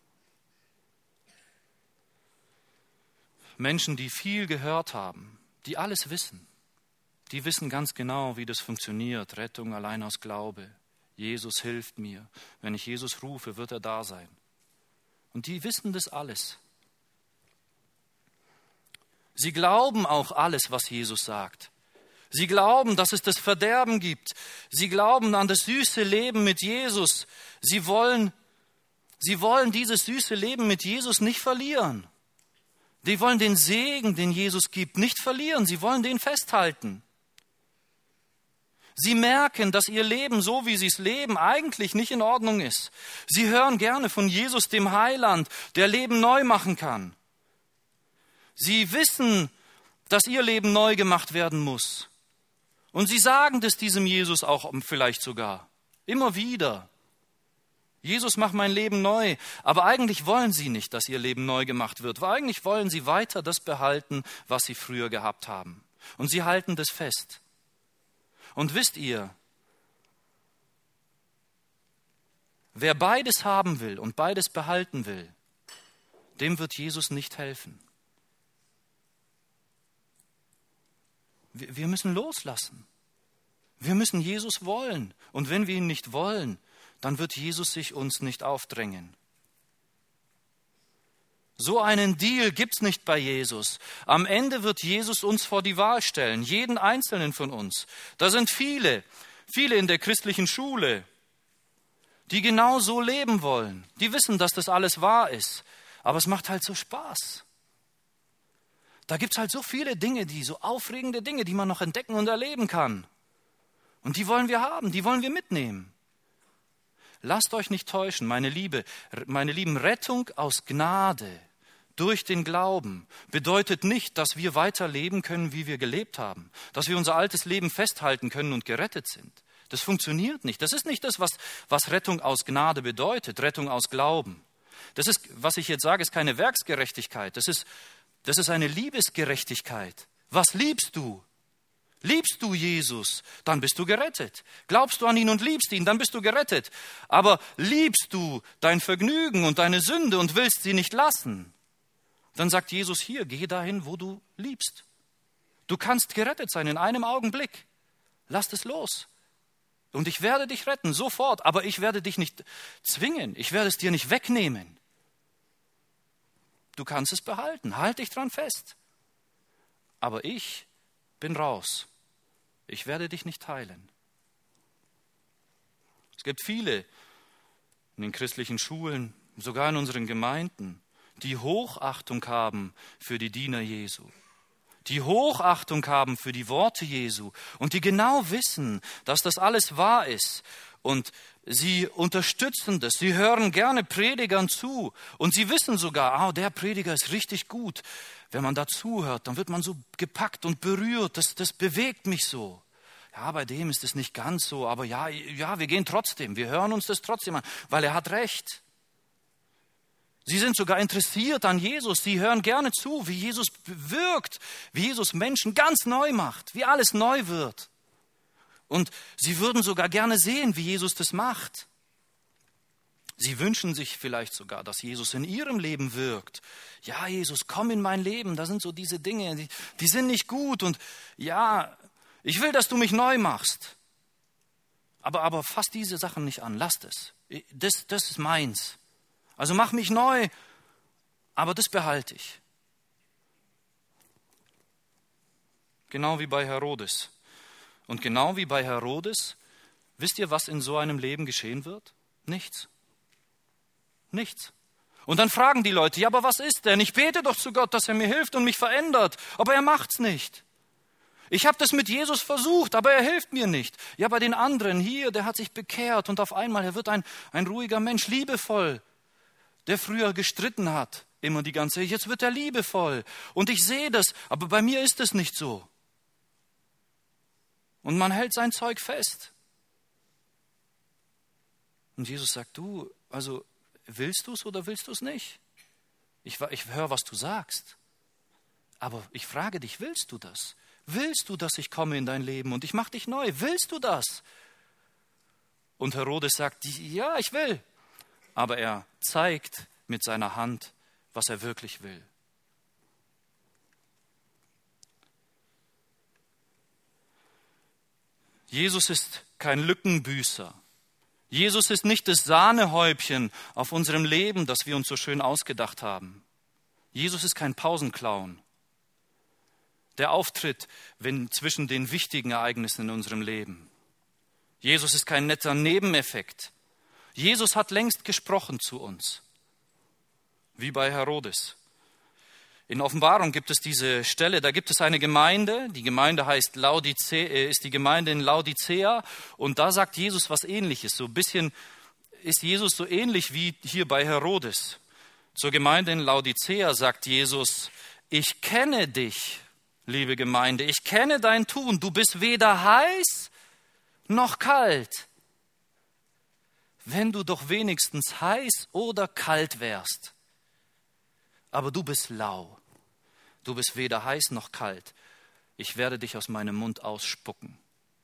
Menschen, die viel gehört haben, die alles wissen. Die wissen ganz genau, wie das funktioniert. Rettung allein aus Glaube. Jesus hilft mir. Wenn ich Jesus rufe, wird er da sein. Und die wissen das alles. Sie glauben auch alles, was Jesus sagt. Sie glauben, dass es das Verderben gibt. Sie glauben an das süße Leben mit Jesus. Sie wollen dieses süße Leben mit Jesus nicht verlieren. Die wollen den Segen, den Jesus gibt, nicht verlieren. Sie wollen den festhalten. Sie merken, dass ihr Leben, so wie sie es leben, eigentlich nicht in Ordnung ist. Sie hören gerne von Jesus, dem Heiland, der Leben neu machen kann. Sie wissen, dass ihr Leben neu gemacht werden muss. Und sie sagen das diesem Jesus auch vielleicht sogar. Immer wieder. Jesus, mach mein Leben neu. Aber eigentlich wollen sie nicht, dass ihr Leben neu gemacht wird. Weil eigentlich wollen sie weiter das behalten, was sie früher gehabt haben. Und sie halten das fest. Und wisst ihr, wer beides haben will und beides behalten will, dem wird Jesus nicht helfen. Wir müssen loslassen. Wir müssen Jesus wollen. Und wenn wir ihn nicht wollen, dann wird Jesus sich uns nicht aufdrängen. So einen Deal gibt's nicht bei Jesus. Am Ende wird Jesus uns vor die Wahl stellen, jeden Einzelnen von uns. Da sind viele in der christlichen Schule, die genau so leben wollen. Die wissen, dass das alles wahr ist. Aber es macht halt so Spaß. Da gibt's halt so viele Dinge, so aufregende Dinge, die man noch entdecken und erleben kann. Und die wollen wir haben, die wollen wir mitnehmen. Lasst euch nicht täuschen, meine Lieben, Rettung aus Gnade durch den Glauben bedeutet nicht, dass wir weiter leben können, wie wir gelebt haben, dass wir unser altes Leben festhalten können und gerettet sind. Das funktioniert nicht. Das ist nicht das, was Rettung aus Gnade bedeutet, Rettung aus Glauben. Das ist, was ich jetzt sage, ist keine Werksgerechtigkeit. Das ist eine Liebesgerechtigkeit. Was liebst du? Liebst du Jesus, dann bist du gerettet. Glaubst du an ihn und liebst ihn, dann bist du gerettet. Aber liebst du dein Vergnügen und deine Sünde und willst sie nicht lassen, dann sagt Jesus hier, geh dahin, wo du liebst. Du kannst gerettet sein in einem Augenblick. Lass es los. Und ich werde dich retten, sofort. Aber ich werde dich nicht zwingen. Ich werde es dir nicht wegnehmen. Du kannst es behalten. Halt dich dran fest. Aber ich bin raus. Ich werde dich nicht heilen. Es gibt viele in den christlichen Schulen, sogar in unseren Gemeinden, die Hochachtung haben für die Diener Jesu, die Hochachtung haben für die Worte Jesu und die genau wissen, dass das alles wahr ist. Und sie unterstützen das, sie hören gerne Predigern zu und sie wissen sogar, der Prediger ist richtig gut. Wenn man da zuhört, dann wird man so gepackt und berührt, das bewegt mich so. Ja, bei dem ist es nicht ganz so, aber ja, wir gehen trotzdem, wir hören uns das trotzdem an, weil er hat recht. Sie sind sogar interessiert an Jesus, sie hören gerne zu, wie Jesus wirkt, wie Jesus Menschen ganz neu macht, wie alles neu wird. Und sie würden sogar gerne sehen, wie Jesus das macht. Sie wünschen sich vielleicht sogar, dass Jesus in ihrem Leben wirkt. Ja, Jesus, komm in mein Leben, da sind so diese Dinge, die sind nicht gut und ja, ich will, dass du mich neu machst. Aber fass diese Sachen nicht an, lass es. Das ist meins. Also mach mich neu, aber das behalte ich. Genau wie bei Herodes. Und genau wie bei Herodes, wisst ihr, was in so einem Leben geschehen wird? Nichts. Nichts. Und dann fragen die Leute, ja, aber was ist denn? Ich bete doch zu Gott, dass er mir hilft und mich verändert, aber er macht's nicht. Ich habe das mit Jesus versucht, aber er hilft mir nicht. Ja, bei den anderen hier, der hat sich bekehrt und auf einmal, er wird ein ruhiger Mensch, liebevoll, der früher gestritten hat, immer die ganze Zeit. Jetzt wird er liebevoll und ich sehe das, aber bei mir ist es nicht so. Und man hält sein Zeug fest. Und Jesus sagt, du, also willst du es oder willst du es nicht? Ich höre, was du sagst. Aber ich frage dich, willst du das? Willst du, dass ich komme in dein Leben und ich mache dich neu? Willst du das? Und Herodes sagt, ja, ich will. Aber er zeigt mit seiner Hand, was er wirklich will. Jesus ist kein Lückenbüßer. Jesus ist nicht das Sahnehäubchen auf unserem Leben, das wir uns so schön ausgedacht haben. Jesus ist kein Pausenclown, der auftritt, wenn zwischen den wichtigen Ereignissen in unserem Leben. Jesus ist kein netter Nebeneffekt. Jesus hat längst gesprochen zu uns, wie bei Herodes. In Offenbarung gibt es diese Stelle, da gibt es eine Gemeinde, die Gemeinde heißt ist die Gemeinde in Laodicea und da sagt Jesus was Ähnliches. So ein bisschen ist Jesus so ähnlich wie hier bei Herodes. Zur Gemeinde in Laodicea sagt Jesus, ich kenne dich, liebe Gemeinde, ich kenne dein Tun, du bist weder heiß noch kalt. Wenn du doch wenigstens heiß oder kalt wärst. Aber du bist lau. Du bist weder heiß noch kalt. Ich werde dich aus meinem Mund ausspucken.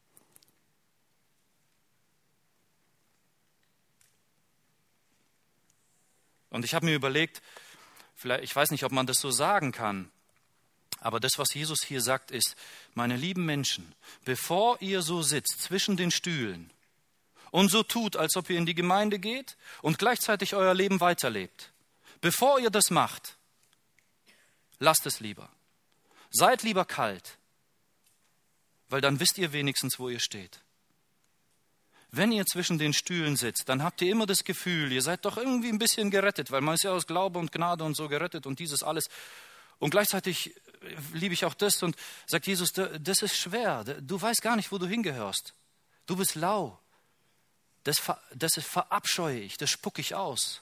Und ich habe mir überlegt, vielleicht, ich weiß nicht, ob man das so sagen kann, aber das, was Jesus hier sagt, ist, meine lieben Menschen, bevor ihr so sitzt zwischen den Stühlen und so tut, als ob ihr in die Gemeinde geht und gleichzeitig euer Leben weiterlebt, bevor ihr das macht, lasst es lieber. Seid lieber kalt, weil dann wisst ihr wenigstens, wo ihr steht. Wenn ihr zwischen den Stühlen sitzt, dann habt ihr immer das Gefühl, ihr seid doch irgendwie ein bisschen gerettet, weil man ist ja aus Glaube und Gnade und so gerettet und dieses alles. Und gleichzeitig liebe ich auch das und sagt Jesus, das ist schwer, du weißt gar nicht, wo du hingehörst. Du bist lau, das verabscheue ich, das spucke ich aus.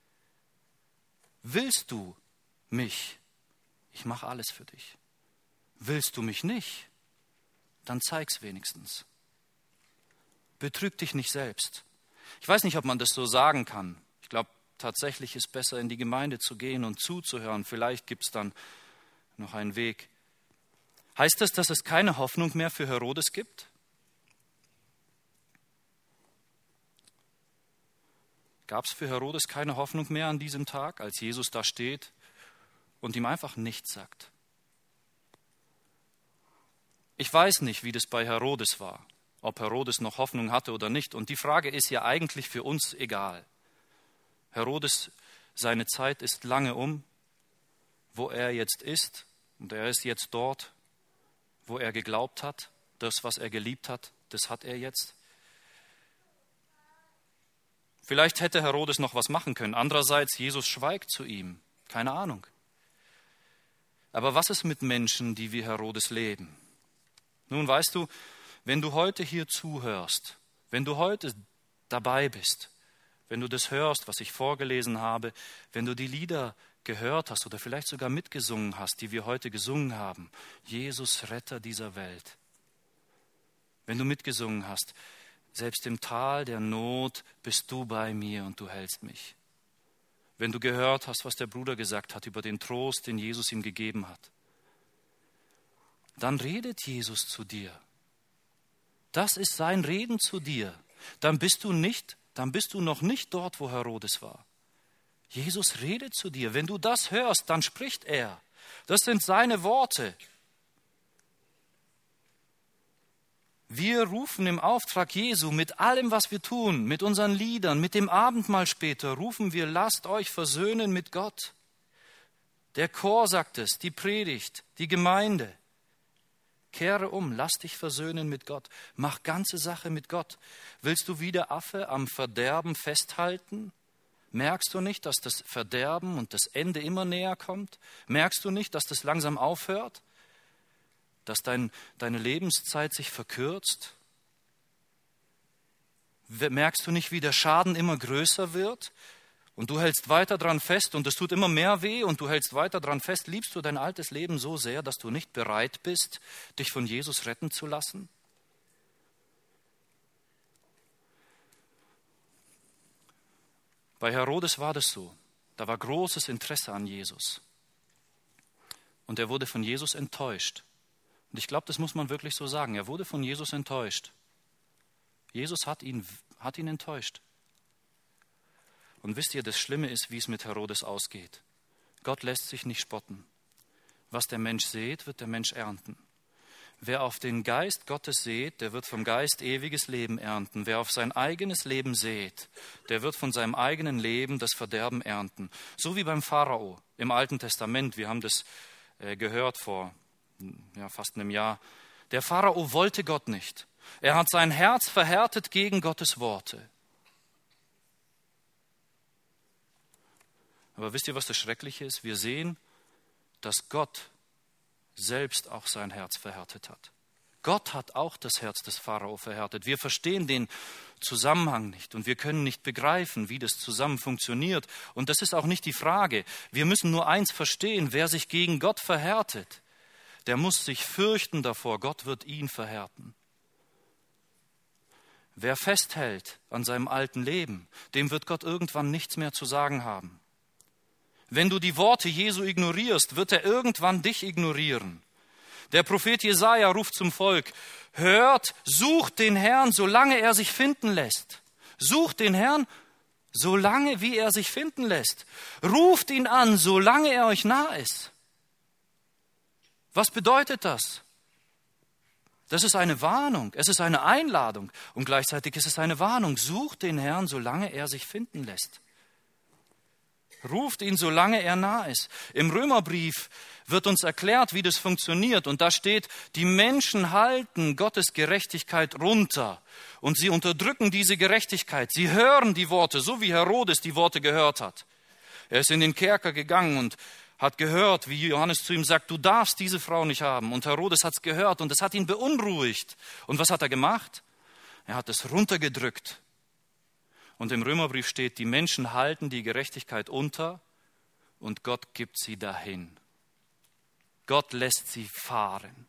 Willst du mich? Ich mache alles für dich. Willst du mich nicht? Dann zeig's wenigstens. Betrüg dich nicht selbst. Ich weiß nicht, ob man das so sagen kann. Ich glaube, tatsächlich ist besser, in die Gemeinde zu gehen und zuzuhören. Vielleicht gibt es dann noch einen Weg. Heißt das, dass es keine Hoffnung mehr für Herodes gibt? Gab es für Herodes keine Hoffnung mehr an diesem Tag, als Jesus da steht und ihm einfach nichts sagt? Ich weiß nicht, wie das bei Herodes war, ob Herodes noch Hoffnung hatte oder nicht. Und die Frage ist ja eigentlich für uns egal. Herodes, seine Zeit ist lange um, wo er jetzt ist. Und er ist jetzt dort, wo er geglaubt hat. Das, was er geliebt hat, das hat er jetzt. Vielleicht hätte Herodes noch was machen können. Andererseits, Jesus schweigt zu ihm. Keine Ahnung. Aber was ist mit Menschen, die wie Herodes leben? Nun, weißt du, wenn du heute hier zuhörst, wenn du heute dabei bist, wenn du das hörst, was ich vorgelesen habe, wenn du die Lieder gehört hast oder vielleicht sogar mitgesungen hast, die wir heute gesungen haben, Jesus, Retter dieser Welt. Wenn du mitgesungen hast, selbst im Tal der Not bist du bei mir und du hältst mich. Wenn du gehört hast, was der Bruder gesagt hat über den Trost, den Jesus ihm gegeben hat, dann redet Jesus zu dir. Das ist sein Reden zu dir. Dann bist du noch nicht dort, wo Herodes war. Jesus redet zu dir. Wenn du das hörst, dann spricht er. Das sind seine Worte. Wir rufen im Auftrag Jesu mit allem, was wir tun, mit unseren Liedern, mit dem Abendmahl später, rufen wir, lasst euch versöhnen mit Gott. Der Chor sagt es, die Predigt, die Gemeinde. Kehre um, lass dich versöhnen mit Gott. Mach ganze Sache mit Gott. Willst du wie der Affe am Verderben festhalten? Merkst du nicht, dass das Verderben und das Ende immer näher kommt? Merkst du nicht, dass das langsam aufhört? Dass deine Lebenszeit sich verkürzt? Merkst du nicht, wie der Schaden immer größer wird? Und du hältst weiter dran fest und es tut immer mehr weh und du hältst weiter dran fest. Liebst du dein altes Leben so sehr, dass du nicht bereit bist, dich von Jesus retten zu lassen? Bei Herodes war das so. Da war großes Interesse an Jesus. Und er wurde von Jesus enttäuscht. Und ich glaube, das muss man wirklich so sagen. Er wurde von Jesus enttäuscht. Jesus hat ihn enttäuscht. Und wisst ihr, das Schlimme ist, wie es mit Herodes ausgeht. Gott lässt sich nicht spotten. Was der Mensch sät, wird der Mensch ernten. Wer auf den Geist Gottes sät, der wird vom Geist ewiges Leben ernten. Wer auf sein eigenes Leben sät, der wird von seinem eigenen Leben das Verderben ernten. So wie beim Pharao im Alten Testament. Wir haben das gehört vor fast einem Jahr. Der Pharao wollte Gott nicht. Er hat sein Herz verhärtet gegen Gottes Worte. Aber wisst ihr, was das Schreckliche ist? Wir sehen, dass Gott selbst auch sein Herz verhärtet hat. Gott hat auch das Herz des Pharao verhärtet. Wir verstehen den Zusammenhang nicht und wir können nicht begreifen, wie das zusammen funktioniert. Und das ist auch nicht die Frage. Wir müssen nur eins verstehen, wer sich gegen Gott verhärtet, der muss sich fürchten davor, Gott wird ihn verhärten. Wer festhält an seinem alten Leben, dem wird Gott irgendwann nichts mehr zu sagen haben. Wenn du die Worte Jesu ignorierst, wird er irgendwann dich ignorieren. Der Prophet Jesaja ruft zum Volk, hört, sucht den Herrn, solange er sich finden lässt. Sucht den Herrn, solange wie er sich finden lässt. Ruft ihn an, solange er euch nah ist. Was bedeutet das? Das ist eine Warnung, es ist eine Einladung und gleichzeitig ist es eine Warnung. Sucht den Herrn, solange er sich finden lässt. Ruft ihn, solange er nah ist. Im Römerbrief wird uns erklärt, wie das funktioniert. Und da steht, die Menschen halten Gottes Gerechtigkeit runter. Und sie unterdrücken diese Gerechtigkeit. Sie hören die Worte, so wie Herodes die Worte gehört hat. Er ist in den Kerker gegangen und hat gehört, wie Johannes zu ihm sagt, du darfst diese Frau nicht haben. Und Herodes hat es gehört und es hat ihn beunruhigt. Und was hat er gemacht? Er hat es runtergedrückt. Und im Römerbrief steht, die Menschen halten die Gerechtigkeit unter und Gott gibt sie dahin. Gott lässt sie fahren.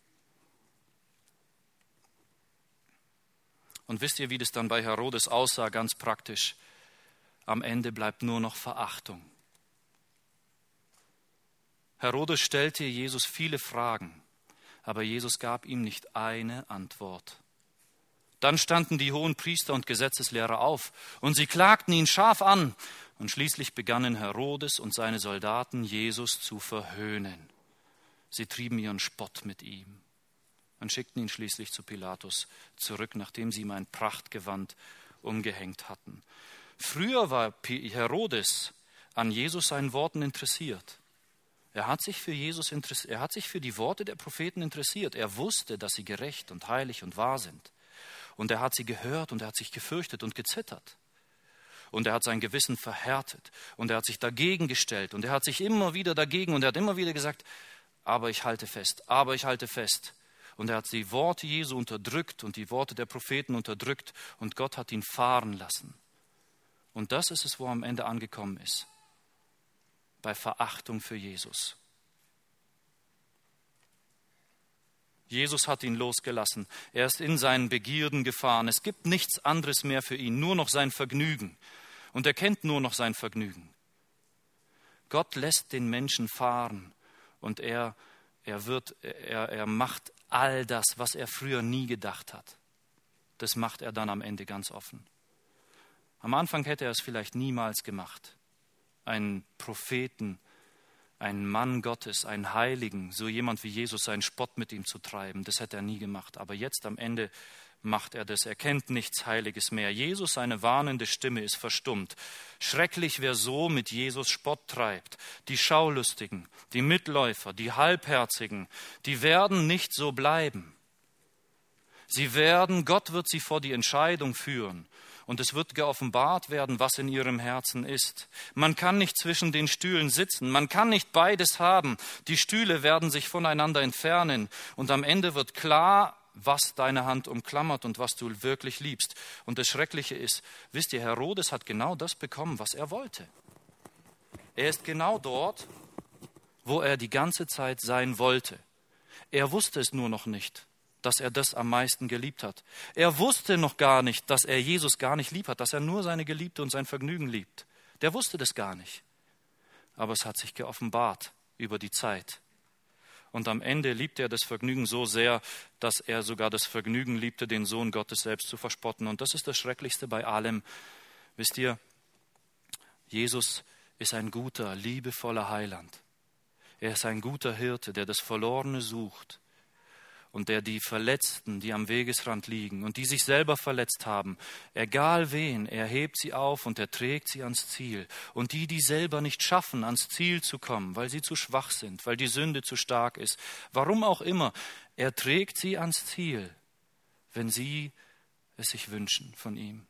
Und wisst ihr, wie das dann bei Herodes aussah, ganz praktisch? Am Ende bleibt nur noch Verachtung. Herodes stellte Jesus viele Fragen. Aber Jesus gab ihm nicht eine Antwort. Dann standen die Hohenpriester und Gesetzeslehrer auf, und sie klagten ihn scharf an. Und schließlich begannen Herodes und seine Soldaten, Jesus zu verhöhnen. Sie trieben ihren Spott mit ihm und schickten ihn schließlich zu Pilatus zurück, nachdem sie ihm ein Prachtgewand umgehängt hatten. Früher war Herodes an Jesus seinen Worten interessiert. Er hat sich für die Worte der Propheten interessiert. Er wusste, dass sie gerecht und heilig und wahr sind. Und er hat sie gehört und er hat sich gefürchtet und gezittert. Und er hat sein Gewissen verhärtet und er hat sich dagegen gestellt und er hat sich immer wieder dagegen und er hat immer wieder gesagt, aber ich halte fest, aber ich halte fest. Und er hat die Worte Jesu unterdrückt und die Worte der Propheten unterdrückt und Gott hat ihn fahren lassen. Und das ist es, wo er am Ende angekommen ist. Bei Verachtung für Jesus. Jesus hat ihn losgelassen. Er ist in seinen Begierden gefahren. Es gibt nichts anderes mehr für ihn, nur noch sein Vergnügen. Und er kennt nur noch sein Vergnügen. Gott lässt den Menschen fahren und er macht all das, was er früher nie gedacht hat. Das macht er dann am Ende ganz offen. Am Anfang hätte er es vielleicht niemals gemacht. Einen Propheten, einen Mann Gottes, einen Heiligen, so jemand wie Jesus, einen Spott mit ihm zu treiben, das hätte er nie gemacht. Aber jetzt am Ende macht er das. Er kennt nichts Heiliges mehr. Jesus, seine warnende Stimme ist verstummt. Schrecklich, wer so mit Jesus Spott treibt. Die Schaulustigen, die Mitläufer, die Halbherzigen, die werden nicht so bleiben. Gott wird sie vor die Entscheidung führen. Und es wird geoffenbart werden, was in ihrem Herzen ist. Man kann nicht zwischen den Stühlen sitzen, man kann nicht beides haben. Die Stühle werden sich voneinander entfernen und am Ende wird klar, was deine Hand umklammert und was du wirklich liebst. Und das Schreckliche ist, wisst ihr, Herodes hat genau das bekommen, was er wollte. Er ist genau dort, wo er die ganze Zeit sein wollte. Er wusste es nur noch nicht, dass er das am meisten geliebt hat. Er wusste noch gar nicht, dass er Jesus gar nicht lieb hat, dass er nur seine Geliebte und sein Vergnügen liebt. Der wusste das gar nicht. Aber es hat sich geoffenbart über die Zeit. Und am Ende liebte er das Vergnügen so sehr, dass er sogar das Vergnügen liebte, den Sohn Gottes selbst zu verspotten. Und das ist das Schrecklichste bei allem. Wisst ihr, Jesus ist ein guter, liebevoller Heiland. Er ist ein guter Hirte, der das Verlorene sucht. Und der die Verletzten, die am Wegesrand liegen und die sich selber verletzt haben, egal wen, er hebt sie auf und er trägt sie ans Ziel. Und die selber nicht schaffen, ans Ziel zu kommen, weil sie zu schwach sind, weil die Sünde zu stark ist, warum auch immer, er trägt sie ans Ziel, wenn sie es sich wünschen von ihm.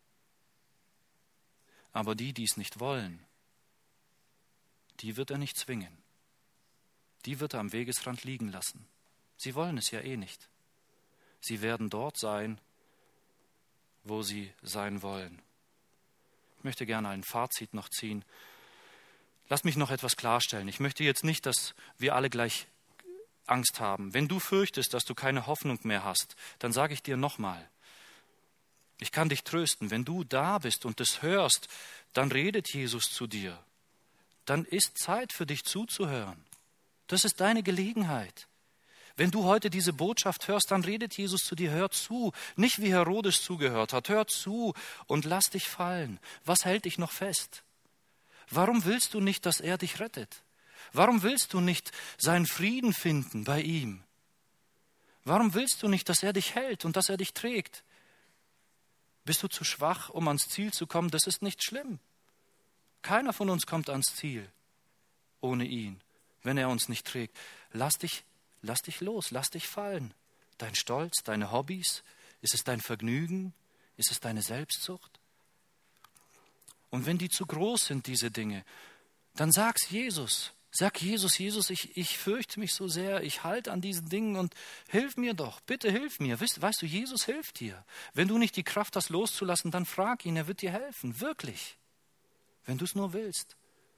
Aber die es nicht wollen, die wird er nicht zwingen. Die wird er am Wegesrand liegen lassen. Sie wollen es ja eh nicht. Sie werden dort sein, wo sie sein wollen. Ich möchte gerne ein Fazit noch ziehen. Lass mich noch etwas klarstellen. Ich möchte jetzt nicht, dass wir alle gleich Angst haben. Wenn du fürchtest, dass du keine Hoffnung mehr hast, dann sage ich dir nochmal, ich kann dich trösten. Wenn du da bist und das hörst, dann redet Jesus zu dir. Dann ist Zeit für dich zuzuhören. Das ist deine Gelegenheit. Wenn du heute diese Botschaft hörst, dann redet Jesus zu dir, hör zu. Nicht wie Herodes zugehört hat, hör zu und lass dich fallen. Was hält dich noch fest? Warum willst du nicht, dass er dich rettet? Warum willst du nicht seinen Frieden finden bei ihm? Warum willst du nicht, dass er dich hält und dass er dich trägt? Bist du zu schwach, um ans Ziel zu kommen? Das ist nicht schlimm. Keiner von uns kommt ans Ziel ohne ihn, wenn er uns nicht trägt. Lass dich los, lass dich fallen. Dein Stolz, deine Hobbys, ist es dein Vergnügen? Ist es deine Selbstsucht? Und wenn die zu groß sind, diese Dinge, dann sag's Jesus. Sag Jesus, ich fürchte mich so sehr, ich halte an diesen Dingen und hilf mir doch, bitte hilf mir. Weißt du, Jesus hilft dir. Wenn du nicht die Kraft hast, loszulassen, dann frag ihn, er wird dir helfen, wirklich. Wenn du es nur willst.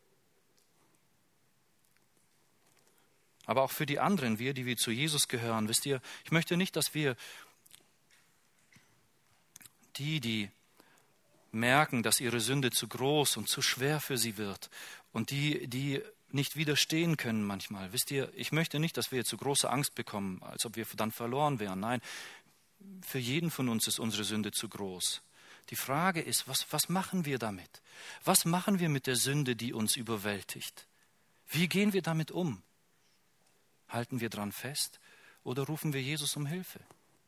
Aber auch für die anderen, die zu Jesus gehören, wisst ihr, ich möchte nicht, dass wir die merken, dass ihre Sünde zu groß und zu schwer für sie wird und die nicht widerstehen können manchmal. Wisst ihr, ich möchte nicht, dass wir jetzt so große Angst bekommen, als ob wir dann verloren wären. Nein, für jeden von uns ist unsere Sünde zu groß. Die Frage ist, was machen wir damit? Was machen wir mit der Sünde, die uns überwältigt? Wie gehen wir damit um? Halten wir dran fest oder rufen wir Jesus um Hilfe?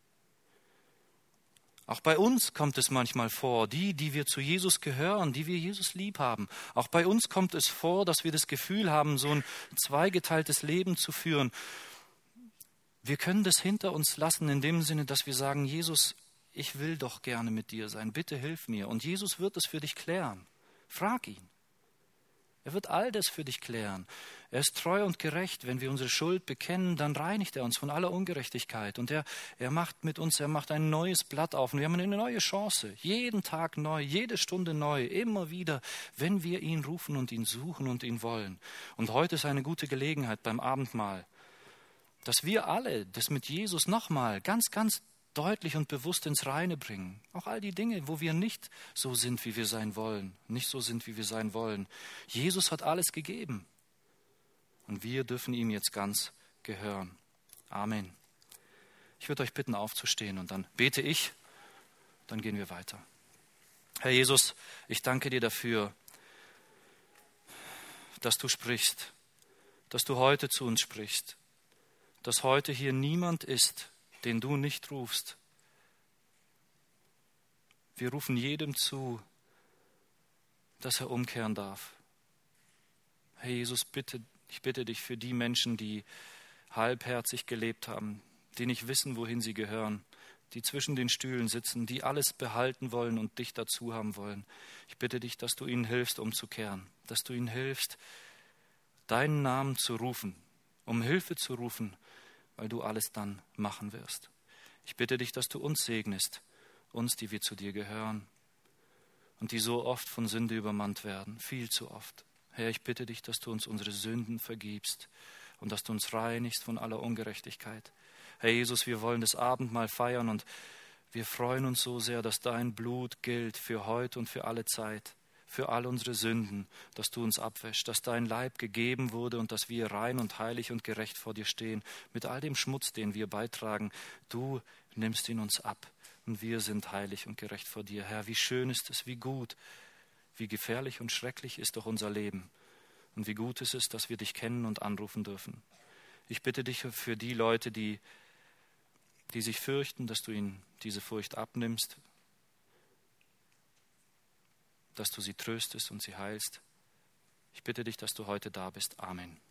Auch bei uns kommt es manchmal vor, die wir zu Jesus gehören, die wir Jesus lieb haben. Auch bei uns kommt es vor, dass wir das Gefühl haben, so ein zweigeteiltes Leben zu führen. Wir können das hinter uns lassen in dem Sinne, dass wir sagen, Jesus, ich will doch gerne mit dir sein, bitte hilf mir. Und Jesus wird es für dich klären. Frag ihn. Er wird all das für dich klären. Er ist treu und gerecht. Wenn wir unsere Schuld bekennen, dann reinigt er uns von aller Ungerechtigkeit. Und er macht mit uns, er macht ein neues Blatt auf. Und wir haben eine neue Chance. Jeden Tag neu, jede Stunde neu, immer wieder, wenn wir ihn rufen und ihn suchen und ihn wollen. Und heute ist eine gute Gelegenheit beim Abendmahl, dass wir alle das mit Jesus nochmal ganz, ganz deutlich und bewusst ins Reine bringen. Auch all die Dinge, wo wir nicht so sind, wie wir sein wollen. Nicht so sind, wie wir sein wollen. Jesus hat alles gegeben. Und wir dürfen ihm jetzt ganz gehören. Amen. Ich würde euch bitten, aufzustehen und dann bete ich, dann gehen wir weiter. Herr Jesus, ich danke dir dafür, dass du sprichst, dass du heute zu uns sprichst, dass heute hier niemand ist, den du nicht rufst. Wir rufen jedem zu, dass er umkehren darf. Herr Jesus, ich bitte dich für die Menschen, die halbherzig gelebt haben, die nicht wissen, wohin sie gehören, die zwischen den Stühlen sitzen, die alles behalten wollen und dich dazu haben wollen. Ich bitte dich, dass du ihnen hilfst, umzukehren, dass du ihnen hilfst, deinen Namen zu rufen, um Hilfe zu rufen, weil du alles dann machen wirst. Ich bitte dich, dass du uns segnest, uns, die wir zu dir gehören und die so oft von Sünde übermannt werden, viel zu oft. Herr, ich bitte dich, dass du uns unsere Sünden vergibst und dass du uns reinigst von aller Ungerechtigkeit. Herr Jesus, wir wollen das Abendmahl feiern und wir freuen uns so sehr, dass dein Blut gilt für heute und für alle Zeit. Für all unsere Sünden, dass du uns abwäschst, dass dein Leib gegeben wurde und dass wir rein und heilig und gerecht vor dir stehen. Mit all dem Schmutz, den wir beitragen, du nimmst ihn uns ab und wir sind heilig und gerecht vor dir. Herr, wie schön ist es, wie gut, wie gefährlich und schrecklich ist doch unser Leben und wie gut ist es, dass wir dich kennen und anrufen dürfen. Ich bitte dich für die Leute, die sich fürchten, dass du ihnen diese Furcht abnimmst, dass du sie tröstest und sie heilst. Ich bitte dich, dass du heute da bist. Amen.